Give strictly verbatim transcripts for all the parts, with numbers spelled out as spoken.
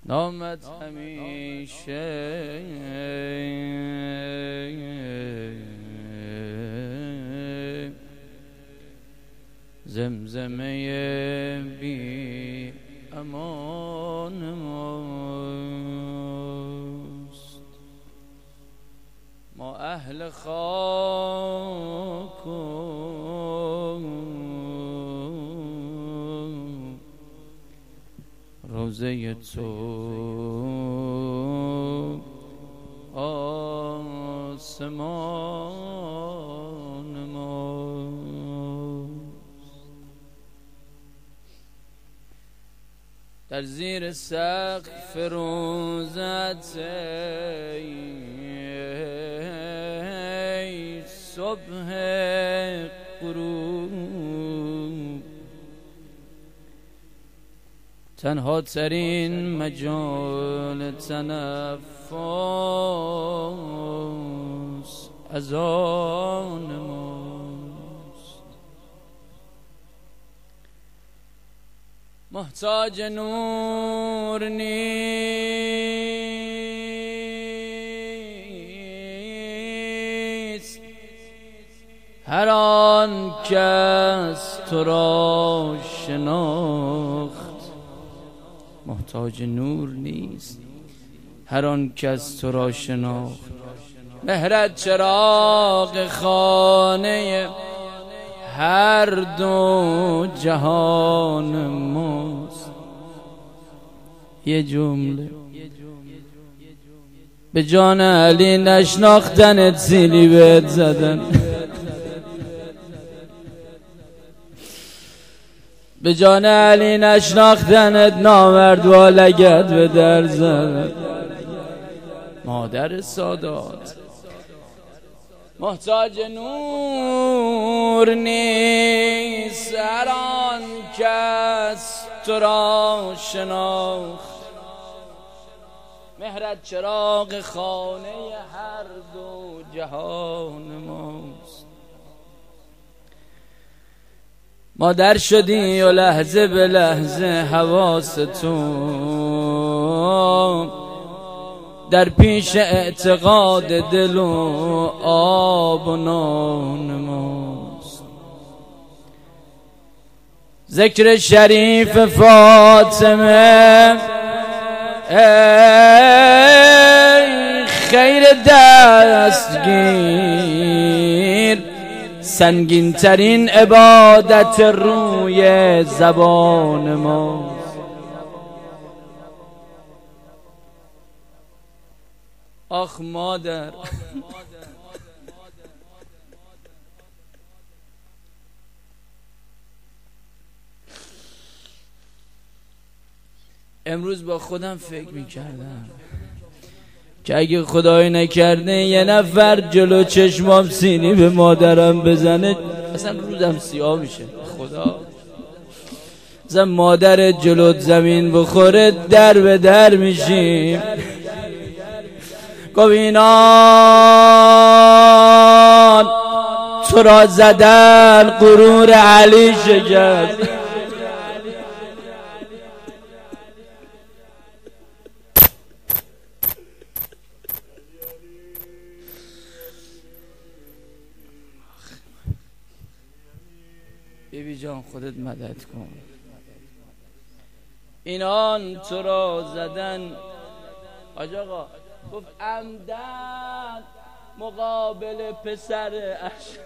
نامت همیشه زمزمه بی امان ماست. ما اهل خاک روزه تو آسمان ماست. در زیر سقف روزت ای صبح غروب تنها ترین مجال تنفس از آن ماست. محتاج نور نیست هر آن کس تو را شناخت. محتاج نور نیست هر آن کس تو را شناخت. مهرت چراغ خانه هر دو جهان ماست. یه جمله به جان علی نشناختنت سیلی بهت زدن، به جان علی نشناختنت نامرد و لگد به در زدن. مادر سادات محتاج نور نیست هر آن کس تو را شناخت. مهرت چراغ خانه هر دو جهان ماست. مادر شدی و لحظه به لحظه حواس تو در پیش اعتقاد دل و آب و نان ماست. ذکر شریف فاطمه ای خیر دستگیر سنگین ترین عبادت روی زبان ماست. آخ مادر امروز با خودم فکر میکردم که اگه خدای نکرده یه نفر جلو چشمام سینی به مادرم بزنه اصلا روزم سیاه میشه. خدا اصلا مادر جلوت زمین بخوره در به در میشیم. گفت اینان تو را زدن غرور علی شکست. بیبی جان خودت مدد کن. اینان تو را زدن حاج آقا گفت عمدن مقابل پسر اش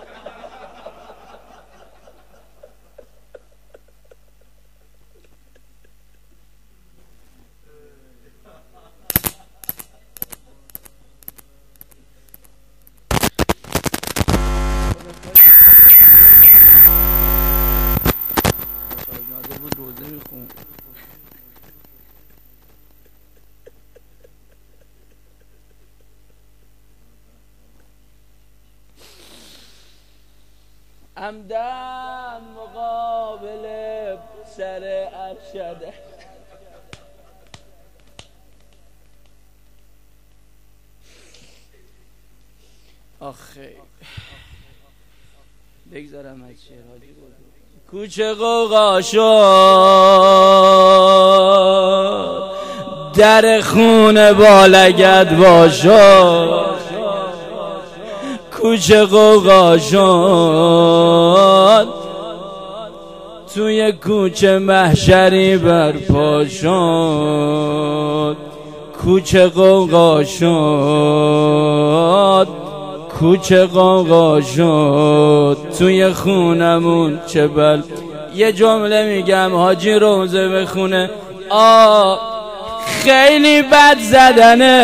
عمدن مقابل سر ارشده. آخه بگذارم از شعراجی بود. کوچه قوقا شد در خونه با لگد باشد، کوچه قوقا شد، توی کوچه محشری برپا شد، کوچه قوقا شد، کوچه قوقا شد، توی خونمون چه بل. یه جمله میگم حاجی روزه بخونه، آه خیلی بد زدنه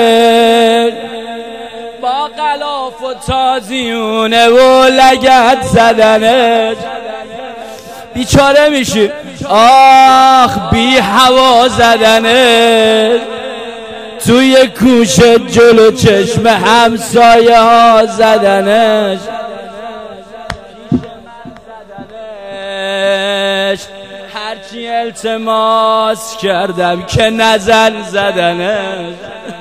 با غلاف و تازیونه و لگد زدنه، بیچاره میشی. آخ بی هوا زدنه توی کوچه جلو چشم همسایه ها زدنش، هرچی التماس کردم که نزن زدنش.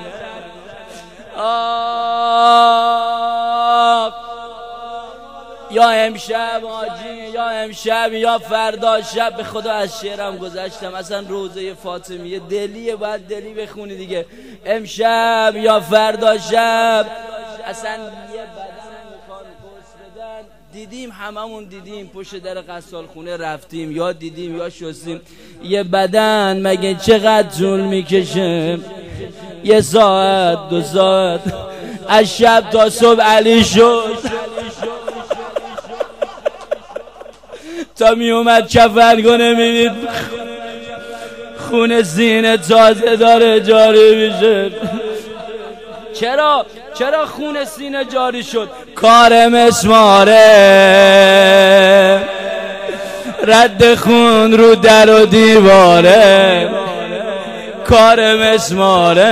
آه یا امشب حاجی، یا امشب یا فردا شب، به خدا از شعرم گذشتم، اصلا روزه فاطمیه دلیه، باید دلی بخونی دیگه. امشب یا فردا شب اصلا یه بدن میخوان قرص بدن، دیدیم هممون دیدیم، پشت در غسال خونه رفتیم یا دیدیم یا شستیم، یه بدن مگه چقدر طول میکشه؟ یه ساعت دو ساعت از شب تا صبح علی شد تا می اومد کفن کنه، میدید خون سینه تازه داره جاری میشه. چرا؟ چرا خون سینه جاری شد؟ کار مسماره، رد خون رو در و دیواره، کار مسماره،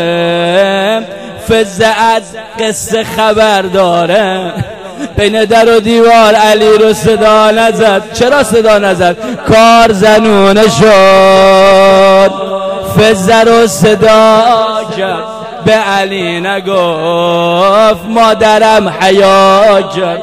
فزه از قصه خبر داره، بین در و دیوار علی رو صدا نزد. چرا صدا نزد؟ کار زنونه شد، فزه رو صدا کرد، به علی نگفت مادرم حیا کرد.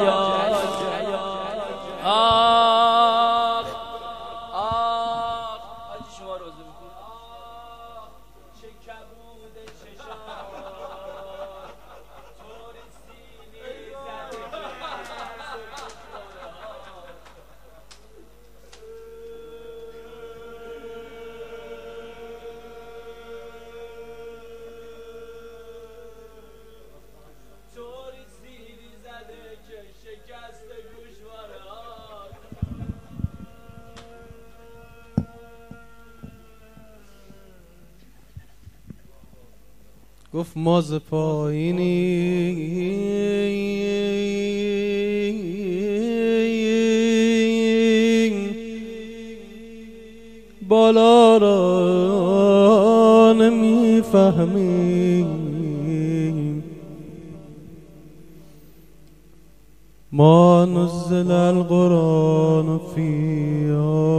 گفت ما ز پایینی بالا را نمیفهمیم، ما نزل القرآن فی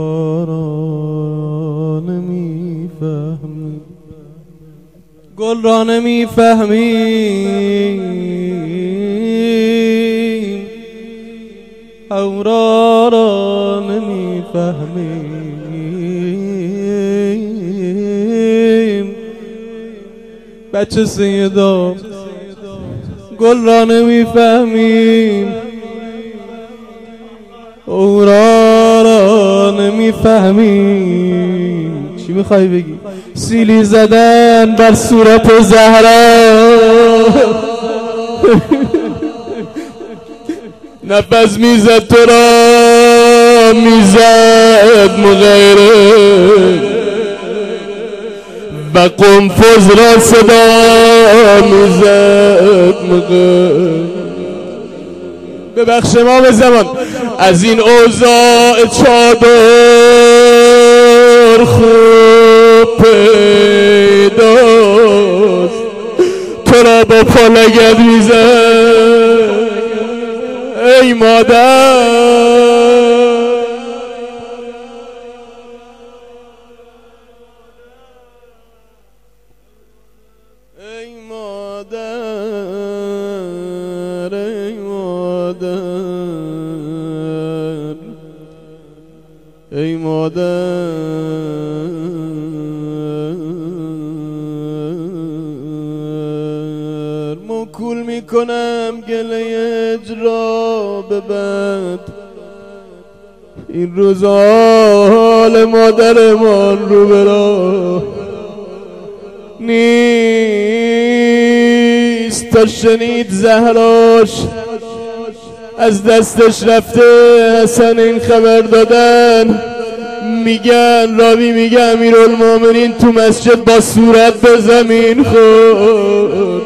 آرا نمیفهمیم، گل را نمیفهمیم، اورا را نمیفهمیم، بچه سیدا گل را نمیفهمیم، اورا را نمیفهمیم. چی میخوای بگی؟ سیلی زدن بر صورت زهرا، نفس میزد تو را میزد مغیره، و قنفذ را صدا میزد مغیره. ببخش ما به زمان از این اوضاع چادر خوب پیداست، تو را با پا لگد میزد ای مادر. ای مادر ای مادر ای مادر کنم گله اجرا ببند. این روزا حال مادرمان رو برا نیست. تا شنید زهراش از دستش رفته، حسن این خبر دادن، میگن راوی میگه امیرالمومنین تو مسجد با صورت به زمین خورد.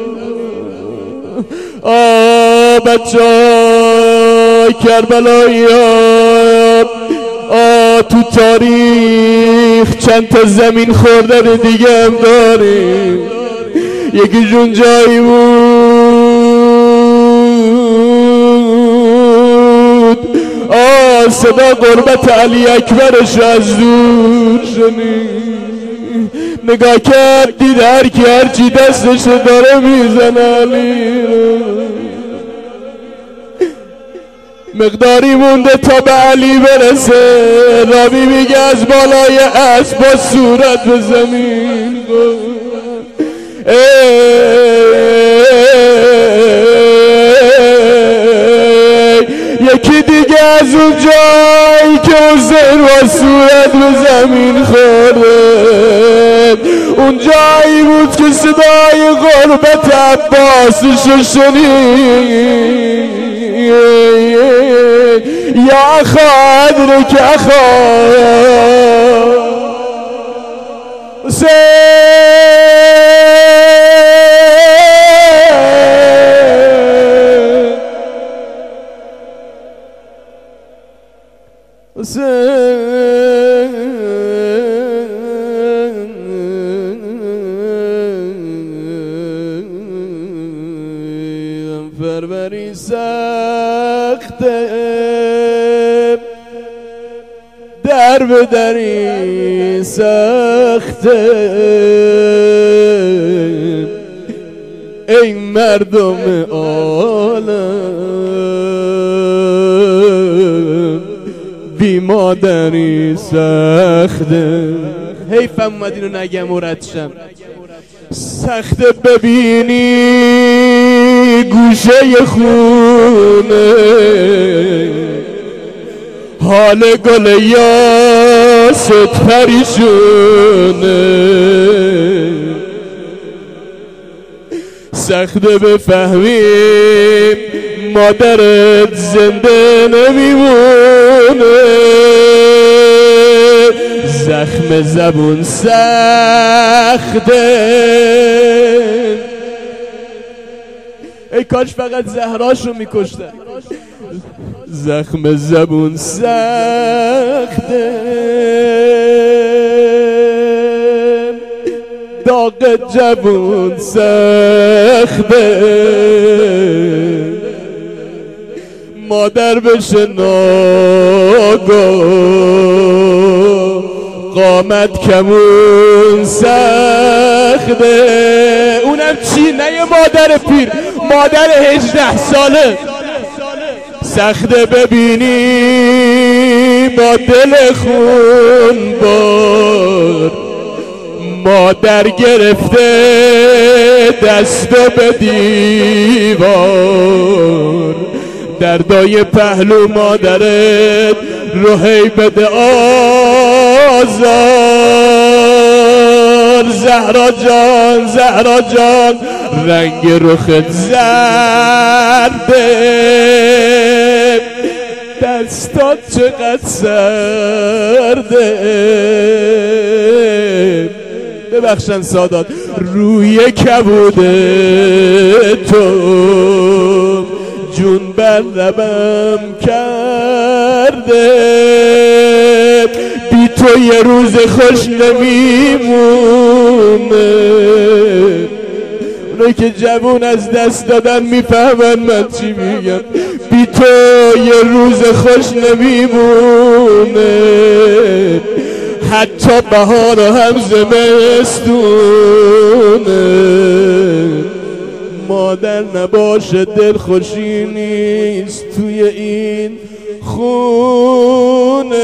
آه بچه های کربلایی ها، آه تو تاریخ چند تا زمین خوردن دیگه هم داریم. یکی جون جایی بود، آه صدا قربت علی اکبرش از دور شنید. نگاه کرد دید هر کی هر چی دستش داره میزنه علی رو. مقداری مونده تا به علی برسه، راوی میگه از بالای اسب با صورت به زمین خورد. یکی دیگه از اون جایی که حسین با صورت به زمین خورده، اون جایی بود که صدای غربت عباسش شنید. یا خادر که خواهد حسین حسین فربری سخته، در به دری سخته. ای مردم عالم بی مادری سخته. حیفم اومد اینو نگم و ردشم. سخته ببینی گوشه خونه، حال گل یاست پریشونه. سخته بفهمیم مادرت زنده نمیمونه. زخم زبون سخته، ای کاش فقط زهراشو میکشتن. زخم زبون سخته، داغ جبون سخته. مادر بشه ناگاه قامت کمون سخته. اونم چی؟ نه یه مادر پیر، مادر هجده ساله. سخته ببینی با دل خون بار، مادر گرفته دستو به دیوار. دردای پهلو مادرت رو هی بده آزار. زهرا جان زهرا جان رنگ رخت زرده، دستات چقدر سرده. ببخشن سادات روی کبوده تو جون بر لبم کرده. بی تو یه روز خوش نمیمونه. اونایی که جوون از دست دادن میفهمن من چی میگم. بی تو یه روز خوش نمیمونه. حتی بهار هم زمستونه. مادر نباشه دل خوشی نیست توی این خونه.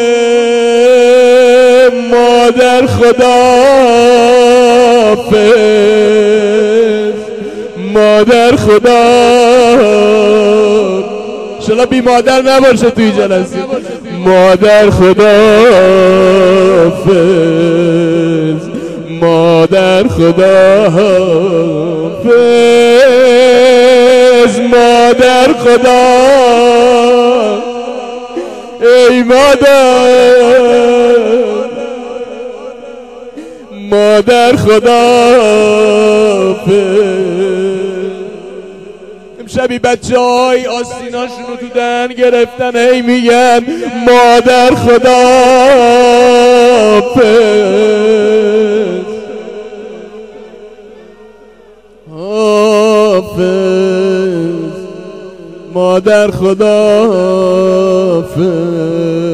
مادر خداحافظ. مادر مادر خدا شلا بی مادر نباشه توی جلسه. مادر خدا حافظ، مادر خدا حافظ، مادر خدا ای مادر، مادر خدا امشبی بچه های آستیناشون رو تو دهن گرفتن هی میگن مادر خدا حافظ، حافظ، مادر خدا حافظ.